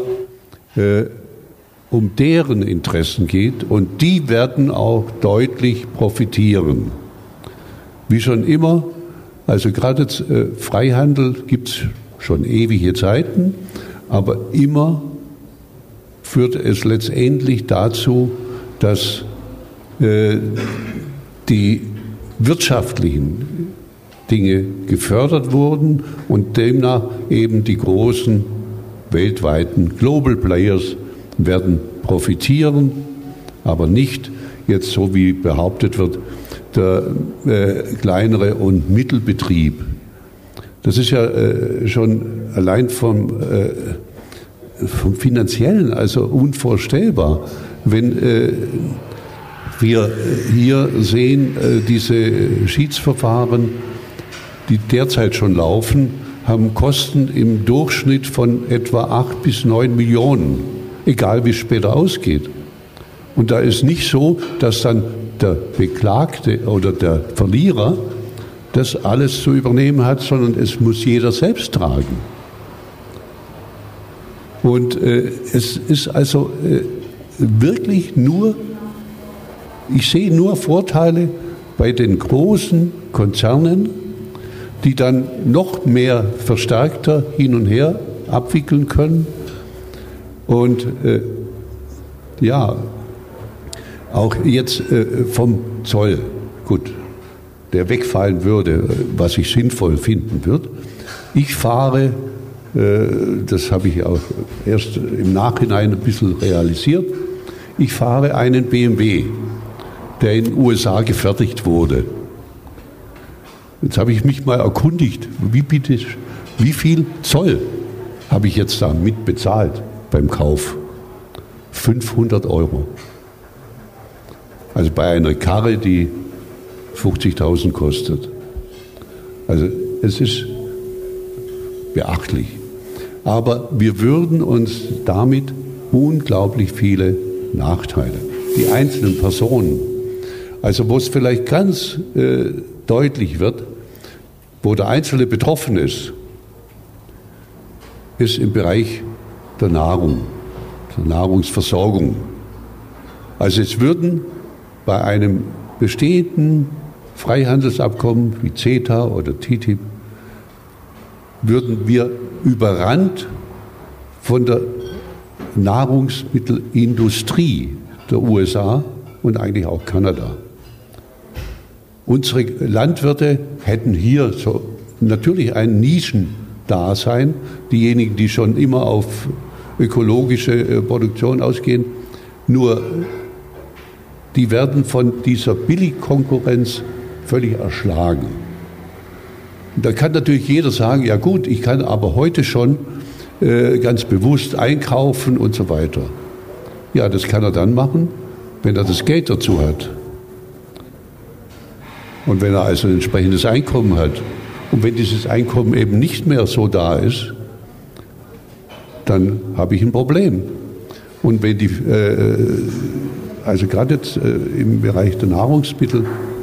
um deren Interessen geht, und die werden auch deutlich profitieren. Wie schon immer, also gerade Freihandel gibt es schon ewige Zeiten, aber immer führt es letztendlich dazu, dass die wirtschaftlichen Dinge gefördert wurden und demnach eben die großen weltweiten Global Players werden profitieren, aber nicht jetzt so wie behauptet wird, der kleinere und Mittelbetrieb. Das ist ja schon allein vom Finanziellen also unvorstellbar. Wenn wir hier sehen, diese Schiedsverfahren, die derzeit schon laufen, haben Kosten im Durchschnitt von etwa 8 bis 9 Millionen. Egal wie es später ausgeht. Und da ist nicht so, dass dann der Beklagte oder der Verlierer das alles zu übernehmen hat, sondern es muss jeder selbst tragen. Und es ist also wirklich ich sehe nur Vorteile bei den großen Konzernen, die dann noch mehr verstärkter hin und her abwickeln können. Und auch jetzt vom Zoll, gut, der wegfallen würde, was ich sinnvoll finden würde. Ich fahre, das habe ich auch erst im Nachhinein ein bisschen realisiert, ich fahre einen BMW, der in den USA gefertigt wurde. Jetzt habe ich mich mal erkundigt, wie viel Zoll habe ich jetzt da mit bezahlt beim Kauf? 500 €. Also bei einer Karre, die 50.000 kostet. Also es ist beachtlich. Aber wir würden uns damit unglaublich viele Nachteile, die einzelnen Personen, also wo es vielleicht ganz deutlich wird, wo der Einzelne betroffen ist im Bereich der Nahrung, der Nahrungsversorgung. Also es würden bei einem bestehenden Freihandelsabkommen wie CETA oder TTIP, würden wir überrannt von der Nahrungsmittelindustrie der USA und eigentlich auch Kanada. Unsere Landwirte hätten hier so natürlich ein Nischendasein. Diejenigen, die schon immer auf ökologische Produktion ausgehen, nur die werden von dieser Billigkonkurrenz völlig erschlagen. Da kann natürlich jeder sagen, ja gut, ich kann aber heute schon ganz bewusst einkaufen und so weiter. Ja, das kann er dann machen, wenn er das Geld dazu hat. Und wenn er also ein entsprechendes Einkommen hat. Und wenn dieses Einkommen eben nicht mehr so da ist, dann habe ich ein Problem. Und wenn die, also gerade jetzt im Bereich der Nahrungsmittel,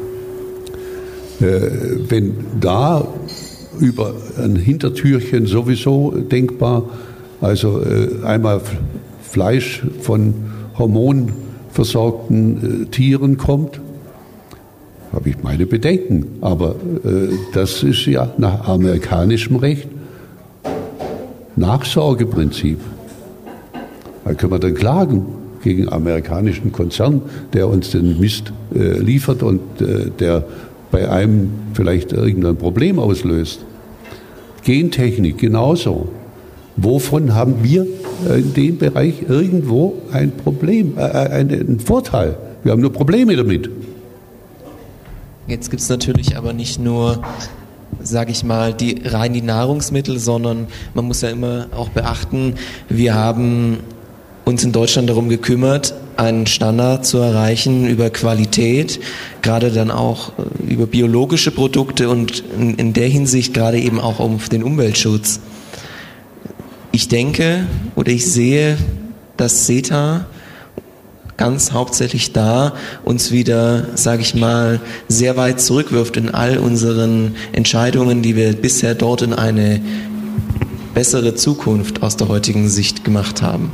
wenn da über ein Hintertürchen sowieso denkbar, also einmal Fleisch von hormonversorgten Tieren kommt, habe ich meine Bedenken. Aber das ist ja nach amerikanischem Recht Nachsorgeprinzip. Da können wir dann klagen gegen einen amerikanischen Konzern, der uns den Mist liefert und der bei einem vielleicht irgendein Problem auslöst. Gentechnik genauso. Wovon haben wir in dem Bereich irgendwo ein Problem, einen Vorteil? Wir haben nur Probleme damit. Jetzt gibt es natürlich aber nicht nur, sage ich mal, die Nahrungsmittel, sondern man muss ja immer auch beachten, wir haben uns in Deutschland darum gekümmert, einen Standard zu erreichen über Qualität, gerade dann auch über biologische Produkte und in der Hinsicht gerade eben auch um den Umweltschutz. Ich denke oder ich sehe, dass CETA ganz hauptsächlich da uns wieder, sage ich mal, sehr weit zurückwirft in all unseren Entscheidungen, die wir bisher dort in eine bessere Zukunft aus der heutigen Sicht gemacht haben.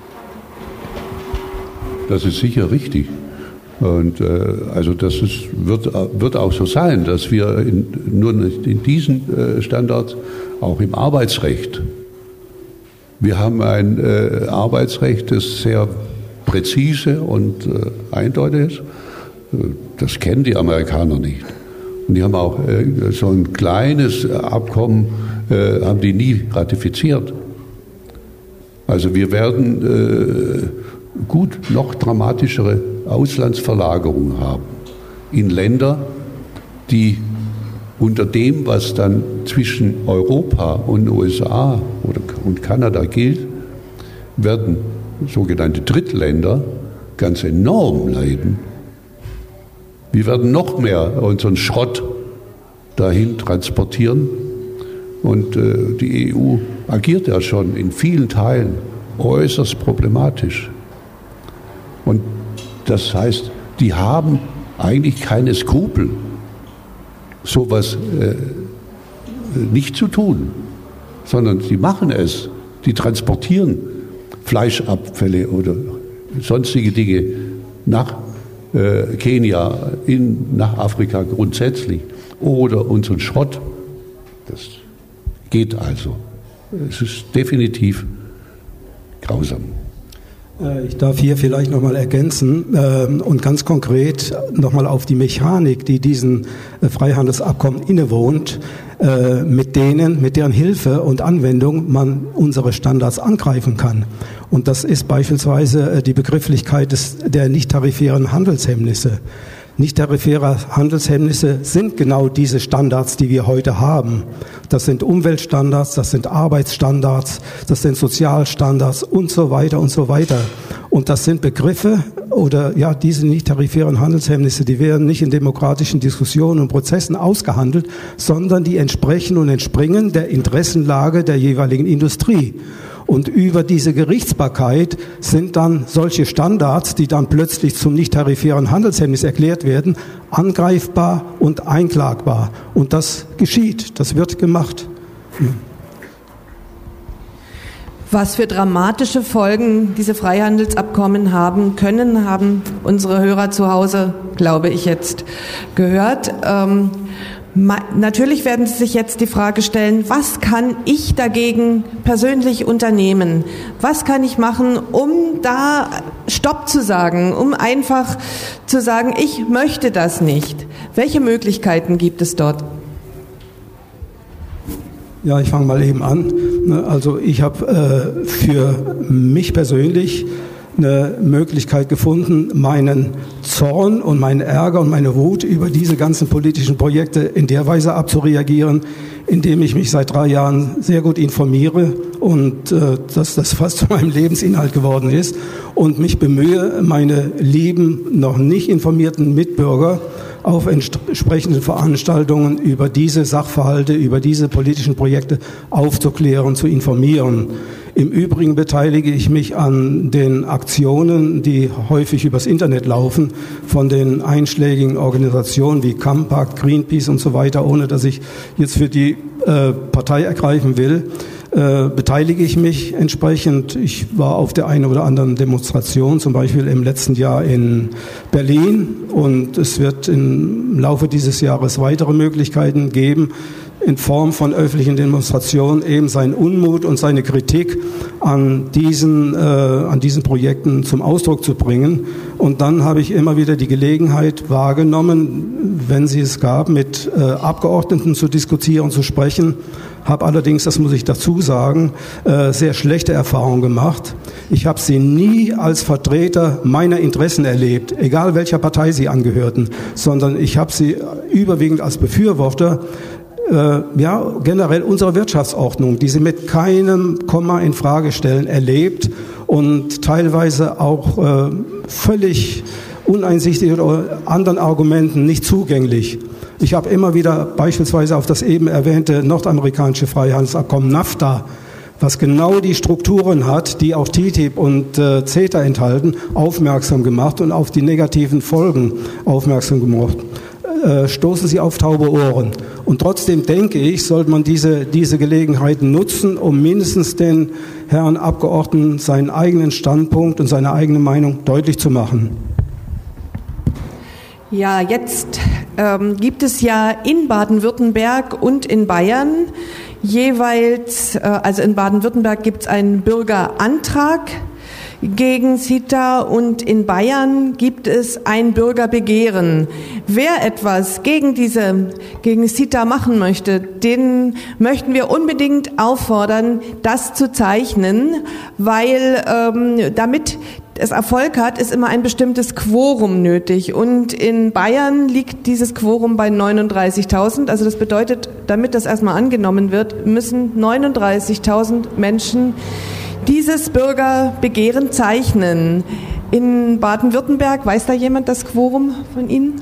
Das ist sicher richtig. Und also das wird auch so sein, dass wir nur nicht in diesen Standards, auch im Arbeitsrecht. Wir haben ein Arbeitsrecht, das sehr präzise und eindeutig ist. Das kennen die Amerikaner nicht. Und die haben auch so ein kleines Abkommen, haben die nie ratifiziert. Also wir werden noch dramatischere Auslandsverlagerungen haben in Länder, die unter dem, was dann zwischen Europa und USA und Kanada gilt, werden sogenannte Drittländer ganz enorm leiden. Wir werden noch mehr unseren Schrott dahin transportieren und die EU agiert ja schon in vielen Teilen äußerst problematisch. Und das heißt, die haben eigentlich keine Skrupel, sowas nicht zu tun, sondern sie machen es. Die transportieren Fleischabfälle oder sonstige Dinge nach Kenia, nach Afrika grundsätzlich oder unseren Schrott. Das geht also. Es ist definitiv grausam. Ich darf hier vielleicht nochmal ergänzen und ganz konkret nochmal auf die Mechanik, die diesen Freihandelsabkommen innewohnt, mit deren Hilfe und Anwendung man unsere Standards angreifen kann. Und das ist beispielsweise die Begrifflichkeit der nicht-tarifären Handelshemmnisse. Nicht-tarifäre Handelshemmnisse sind genau diese Standards, die wir heute haben. Das sind Umweltstandards, das sind Arbeitsstandards, das sind Sozialstandards und so weiter und so weiter. Und das sind Begriffe oder ja, diese nicht-tarifären Handelshemmnisse, die werden nicht in demokratischen Diskussionen und Prozessen ausgehandelt, sondern die entsprechen und entspringen der Interessenlage der jeweiligen Industrie. Und über diese Gerichtsbarkeit sind dann solche Standards, die dann plötzlich zum nicht-tarifären Handelshemmnis erklärt werden, angreifbar und einklagbar. Und das geschieht, das wird gemacht. Was für dramatische Folgen diese Freihandelsabkommen haben können, haben unsere Hörer zu Hause, glaube ich, jetzt gehört. Natürlich werden Sie sich jetzt die Frage stellen, was kann ich dagegen persönlich unternehmen? Was kann ich machen, um da Stopp zu sagen, um einfach zu sagen, ich möchte das nicht? Welche Möglichkeiten gibt es dort? Ja, ich fange mal eben an. Also ich habe für mich persönlich eine Möglichkeit gefunden, meinen Zorn und meinen Ärger und meine Wut über diese ganzen politischen Projekte in der Weise abzureagieren, indem ich mich seit 3 Jahren sehr gut informiere und dass das fast zu meinem Lebensinhalt geworden ist und mich bemühe, meine lieben, noch nicht informierten Mitbürger auf entsprechenden Veranstaltungen über diese Sachverhalte, über diese politischen Projekte aufzuklären, zu informieren. Im Übrigen beteilige ich mich an den Aktionen, die häufig übers Internet laufen, von den einschlägigen Organisationen wie Campact, Greenpeace und so weiter, ohne dass ich jetzt für die Partei ergreifen will. Beteilige ich mich entsprechend. Ich war auf der einen oder anderen Demonstration, zum Beispiel im letzten Jahr in Berlin, und es wird im Laufe dieses Jahres weitere Möglichkeiten geben, in Form von öffentlichen Demonstrationen eben seinen Unmut und seine Kritik an diesen Projekten zum Ausdruck zu bringen. Und dann habe ich immer wieder die Gelegenheit wahrgenommen, wenn sie es gab, mit Abgeordneten zu diskutieren, zu sprechen. Habe allerdings, das muss ich dazu sagen, sehr schlechte Erfahrungen gemacht. Ich habe sie nie als Vertreter meiner Interessen erlebt, egal welcher Partei sie angehörten, sondern ich habe sie überwiegend als Befürworter generell unserer Wirtschaftsordnung, die sie mit keinem Komma in Frage stellen, erlebt und teilweise auch völlig uneinsichtig oder anderen Argumenten nicht zugänglich. Ich habe immer wieder beispielsweise auf das eben erwähnte nordamerikanische Freihandelsabkommen NAFTA, was genau die Strukturen hat, die auch TTIP und CETA enthalten, aufmerksam gemacht und auf die negativen Folgen aufmerksam gemacht. Stoßen sie auf taube Ohren. Und trotzdem denke ich, sollte man diese Gelegenheiten nutzen, um mindestens den Herren Abgeordneten seinen eigenen Standpunkt und seine eigene Meinung deutlich zu machen. Ja, jetzt gibt es ja in Baden-Württemberg und in Bayern jeweils, also in Baden-Württemberg gibt es einen Bürgerantrag gegen CETA und in Bayern gibt es ein Bürgerbegehren. Wer etwas gegen CETA machen möchte, den möchten wir unbedingt auffordern, das zu zeichnen, weil damit es Erfolg hat, ist immer ein bestimmtes Quorum nötig. Und in Bayern liegt dieses Quorum bei 39.000. Also das bedeutet, damit das erstmal angenommen wird, müssen 39.000 Menschen dieses Bürgerbegehren zeichnen. In Baden-Württemberg, weiß da jemand das Quorum von Ihnen?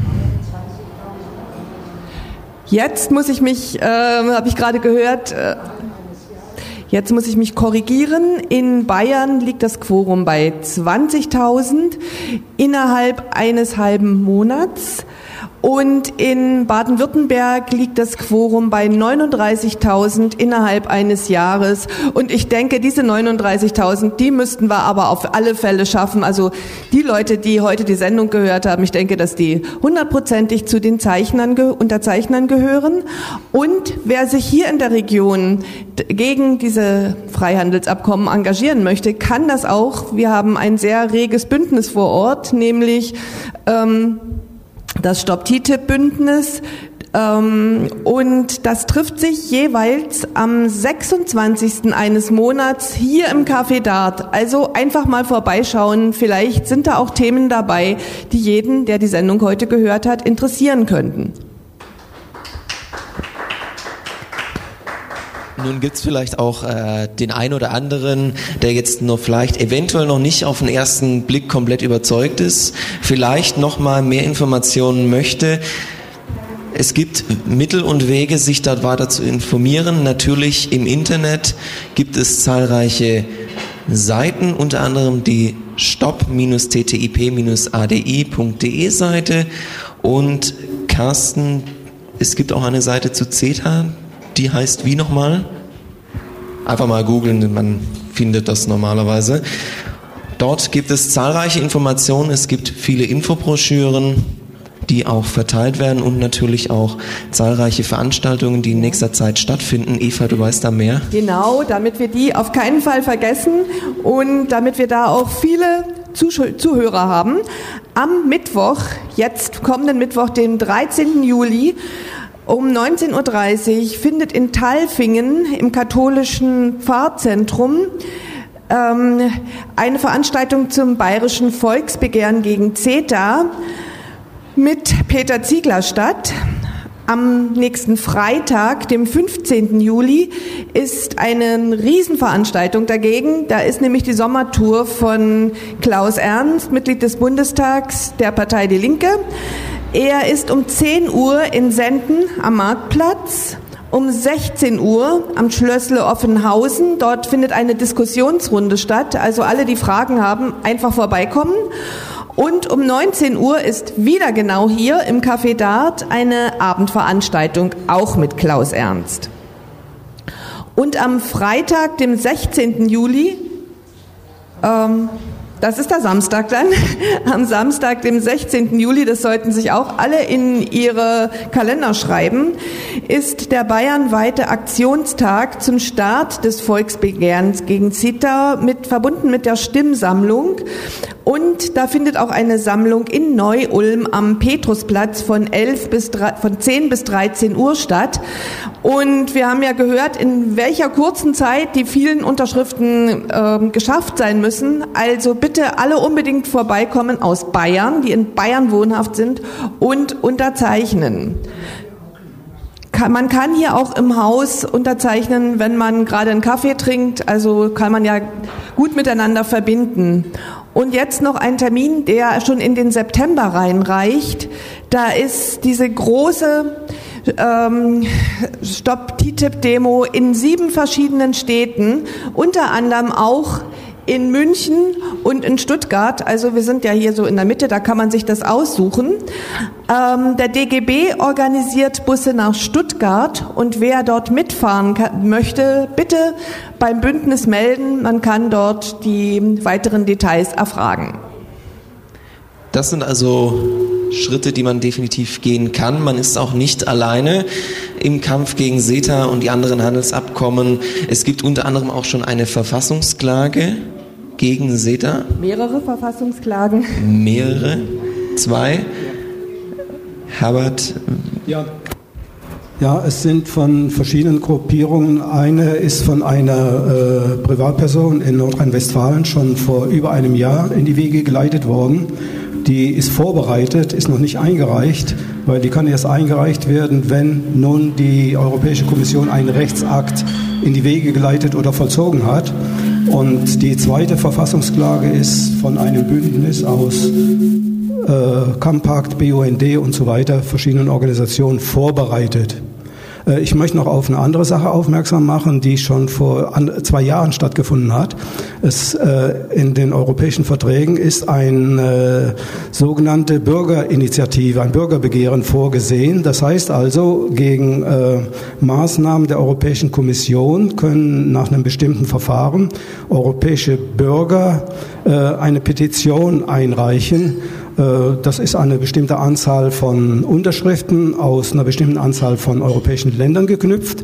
Jetzt muss ich mich, habe ich gerade gehört, jetzt muss ich mich korrigieren. In Bayern liegt das Quorum bei 20.000 innerhalb eines halben Monats. Und in Baden-Württemberg liegt das Quorum bei 39.000 innerhalb eines Jahres. Und ich denke, diese 39.000, die müssten wir aber auf alle Fälle schaffen. Also die Leute, die heute die Sendung gehört haben, ich denke, dass die 100%ig zu den Unterzeichnern gehören. Und wer sich hier in der Region gegen diese Freihandelsabkommen engagieren möchte, kann das auch. Wir haben ein sehr reges Bündnis vor Ort, nämlich das Stop-TTIP-Bündnis, und das trifft sich jeweils am 26. eines Monats hier im Café Dart. Also einfach mal vorbeischauen, vielleicht sind da auch Themen dabei, die jeden, der die Sendung heute gehört hat, interessieren könnten. Nun gibt's vielleicht auch den einen oder anderen, der jetzt noch vielleicht eventuell noch nicht auf den ersten Blick komplett überzeugt ist, vielleicht noch mal mehr Informationen möchte. Es gibt Mittel und Wege, sich dort weiter zu informieren. Natürlich im Internet gibt es zahlreiche Seiten, unter anderem die stop-ttip-adi.de Seite. Und Carsten, es gibt auch eine Seite zu CETA, die heißt wie nochmal? Einfach mal googeln, man findet das normalerweise. Dort gibt es zahlreiche Informationen, es gibt viele Infobroschüren. die auch verteilt werden und natürlich auch zahlreiche Veranstaltungen, die in nächster Zeit stattfinden. Eva, du weißt da mehr? Genau, damit wir die auf keinen Fall vergessen und damit wir da auch viele Zuhörer haben. Am Mittwoch, jetzt kommenden Mittwoch, den 13. Juli, um 19.30 Uhr findet in Talfingen im katholischen Pfarrzentrum eine Veranstaltung zum Bayerischen Volksbegehren gegen CETA mit Peter Ziegler statt. Am nächsten Freitag, dem 15. Juli, ist eine Riesenveranstaltung dagegen. Da ist nämlich die Sommertour von Klaus Ernst, Mitglied des Bundestags der Partei Die Linke. Er ist um 10 Uhr in Senden am Marktplatz, um 16 Uhr am Schlössle Offenhausen. Dort findet eine Diskussionsrunde statt. Also alle, die Fragen haben, einfach vorbeikommen. Und um 19 Uhr ist wieder genau hier im Café Dart eine Abendveranstaltung, auch mit Klaus Ernst. Und am Freitag, dem 16. Juli, das ist der Samstag dann, am Samstag, dem 16. Juli, das sollten sich auch alle in ihre Kalender schreiben, ist der bayernweite Aktionstag zum Start des Volksbegehrens gegen CETA verbunden mit der Stimmsammlung. Und da findet auch eine Sammlung in Neu-Ulm am Petrusplatz von 10 bis 13 Uhr statt. Und wir haben ja gehört, in welcher kurzen Zeit die vielen Unterschriften geschafft sein müssen. Also bitte alle unbedingt vorbeikommen aus Bayern, die in Bayern wohnhaft sind, und unterzeichnen. Man kann hier auch im Haus unterzeichnen, wenn man gerade einen Kaffee trinkt. Also kann man ja gut miteinander verbinden. Und jetzt noch ein Termin, der schon in den September reinreicht. Da ist diese große Stop-TTIP-Demo in 7 verschiedenen Städten, unter anderem auch in München und in Stuttgart. Also wir sind ja hier so in der Mitte, da kann man sich das aussuchen. Der DGB organisiert Busse nach Stuttgart und wer dort mitfahren möchte, bitte beim Bündnis melden. Man kann dort die weiteren Details erfragen. Das sind also Schritte, die man definitiv gehen kann. Man ist auch nicht alleine im Kampf gegen CETA und die anderen Handelsabkommen. Es gibt unter anderem auch schon eine Verfassungsklage gegen CETA. Mehrere Verfassungsklagen. Mehrere? 2. Herbert? Ja, es sind von verschiedenen Gruppierungen. Eine ist von einer Privatperson in Nordrhein-Westfalen schon vor über einem Jahr in die Wege geleitet worden. Die ist vorbereitet, ist noch nicht eingereicht, weil die kann erst eingereicht werden, wenn nun die Europäische Kommission einen Rechtsakt in die Wege geleitet oder vollzogen hat. Und die zweite Verfassungsklage ist von einem Bündnis aus Compact, BUND und so weiter, verschiedenen Organisationen vorbereitet. Ich möchte noch auf eine andere Sache aufmerksam machen, die schon vor 2 Jahren stattgefunden hat. In den europäischen Verträgen ist eine sogenannte Bürgerinitiative, ein Bürgerbegehren vorgesehen. Das heißt also, gegen Maßnahmen der Europäischen Kommission können nach einem bestimmten Verfahren europäische Bürger eine Petition einreichen. Das ist eine bestimmte Anzahl von Unterschriften aus einer bestimmten Anzahl von europäischen Ländern geknüpft.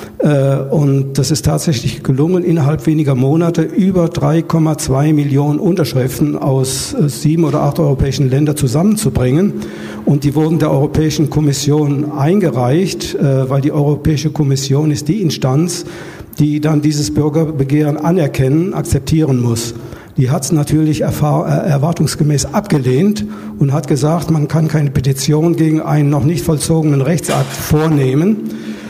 Und das ist tatsächlich gelungen, innerhalb weniger Monate über 3,2 Millionen Unterschriften aus 7 oder 8 europäischen Ländern zusammenzubringen. Und die wurden der Europäischen Kommission eingereicht, weil die Europäische Kommission ist die Instanz, die dann dieses Bürgerbegehren anerkennen, akzeptieren muss. Die hat es natürlich erwartungsgemäß abgelehnt und hat gesagt, man kann keine Petition gegen einen noch nicht vollzogenen Rechtsakt vornehmen.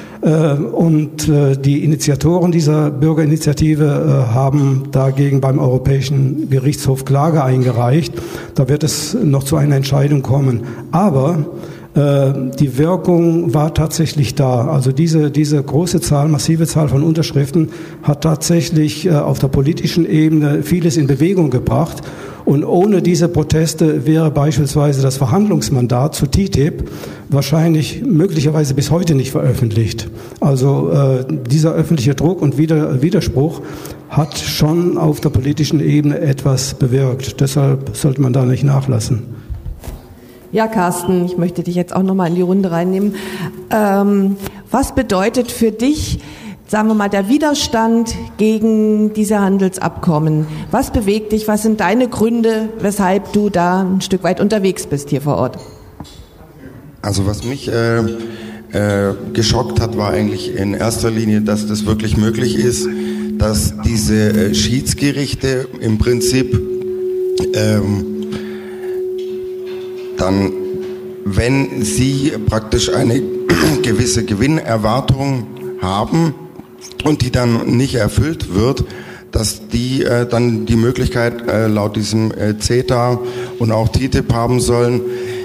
Und die Initiatoren dieser Bürgerinitiative haben dagegen beim Europäischen Gerichtshof Klage eingereicht. Da wird es noch zu einer Entscheidung kommen. Aber die Wirkung war tatsächlich da. Also diese große Zahl, massive Zahl von Unterschriften hat tatsächlich auf der politischen Ebene vieles in Bewegung gebracht. Und ohne diese Proteste wäre beispielsweise das Verhandlungsmandat zu TTIP wahrscheinlich möglicherweise bis heute nicht veröffentlicht. Also dieser öffentliche Druck und Widerspruch hat schon auf der politischen Ebene etwas bewirkt. Deshalb sollte man da nicht nachlassen. Ja, Carsten, ich möchte dich jetzt auch nochmal in die Runde reinnehmen. Was bedeutet für dich, sagen wir mal, der Widerstand gegen diese Handelsabkommen? Was bewegt dich? Was sind deine Gründe, weshalb du da ein Stück weit unterwegs bist hier vor Ort? Also was mich geschockt hat, war eigentlich in erster Linie, dass das wirklich möglich ist, dass diese Schiedsgerichte im Prinzip dann, wenn sie praktisch eine gewisse Gewinnerwartung haben und die dann nicht erfüllt wird, dass die dann die Möglichkeit laut diesem CETA und auch TTIP haben sollen,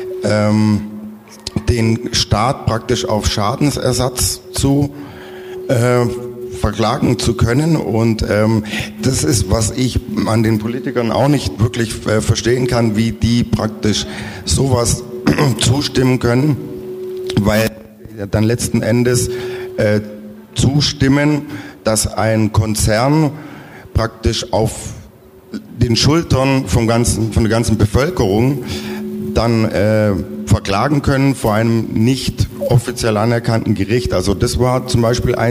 den Staat praktisch auf Schadensersatz zu verklagen zu können. Und das ist, was ich an den Politikern auch nicht wirklich verstehen kann, wie die praktisch sowas zustimmen können, weil dann letzten Endes zustimmen, dass ein Konzern praktisch auf den Schultern von der ganzen Bevölkerung dann verklagen können vor einem nicht offiziell anerkannten Gericht. Also das war zum Beispiel ein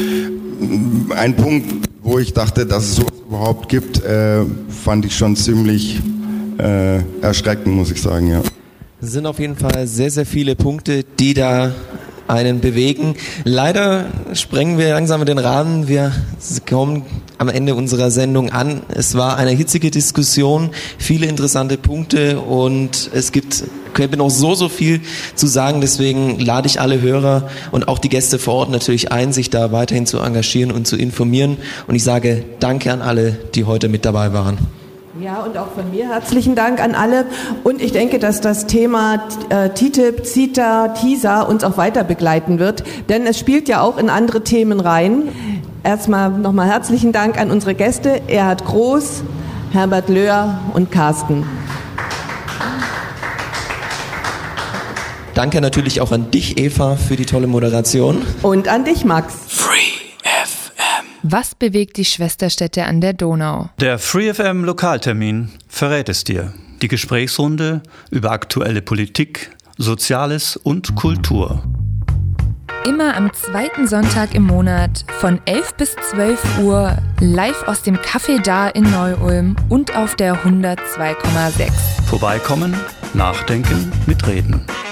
Punkt, wo ich dachte, dass es sowas überhaupt gibt, fand ich schon ziemlich erschreckend, muss ich sagen, ja. Es sind auf jeden Fall sehr, sehr viele Punkte, die da einen bewegen. Leider sprengen wir langsam den Rahmen. Wir kommen am Ende unserer Sendung an. Es war eine hitzige Diskussion, viele interessante Punkte und es gäbe noch so viel zu sagen. Deswegen lade ich alle Hörer und auch die Gäste vor Ort natürlich ein, sich da weiterhin zu engagieren und zu informieren. Und ich sage Danke an alle, die heute mit dabei waren. Ja, und auch von mir herzlichen Dank an alle. Und ich denke, dass das Thema TTIP, CETA, TISA uns auch weiter begleiten wird, denn es spielt ja auch in andere Themen rein. Erstmal nochmal herzlichen Dank an unsere Gäste, Erhard Groß, Herbert Löhr und Carsten. Danke natürlich auch an dich, Eva, für die tolle Moderation. Und an dich, Max. Was bewegt die Schwesterstädte an der Donau? Der Free FM Lokaltermin verrät es dir. Die Gesprächsrunde über aktuelle Politik, Soziales und Kultur. Immer am zweiten Sonntag im Monat von 11 bis 12 Uhr live aus dem Café Da in Neu-Ulm und auf der 102,6. Vorbeikommen, nachdenken, mitreden.